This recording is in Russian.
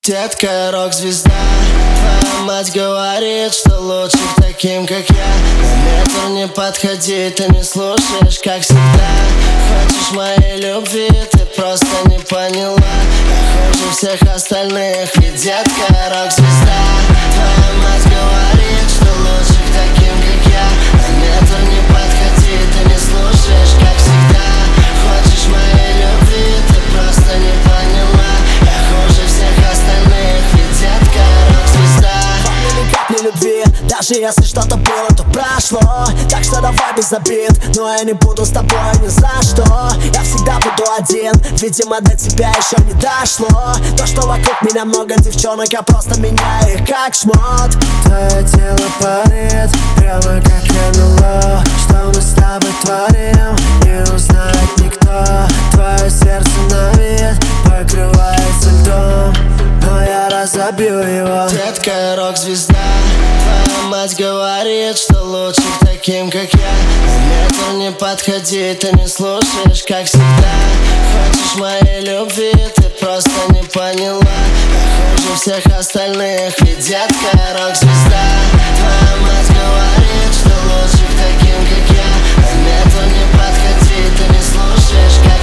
Детка, рок-звезда, твоя мать говорит, что лучше к таким, как я, на метр не подходи, ты не слушаешь, как всегда. Хочешь моей любви, ты просто не поняла. Я хуже всех остальных, ведь детка, рок-звезда. Твоя мать говорит, что лучше к таким, как я, на метр не подходи, ты не слушаешь, как всегда. Хочешь моей любви, ты просто не поняла. Я хуже всех остальных, ведь детка, рок-звезда. Ни любви, даже если что-то было, то прошло. Так что давай без обид, но я не буду с тобой ни за что. Я всегда буду один, видимо до тебя еще не дошло. То, что вокруг меня много девчонок, я просто меняю их как шмот. Твое тело парит, прямо как НЛО. Что мы с тобой творим, не узнает никто. Твое сердце на вид покрывается льдом, но я разобью его. Детка, рок-звезда, твоя мать говорит, что лучше к таким, как я, на метр не подходи, ты не слушаешь, как всегда. Хочешь моей любви, ты просто не поняла. Я хуже всех остальных, ведь детка, рок-звезда. Твоя мать говорит, что лучше к таким, как я, на метр не подходи, ты не слушаешь, как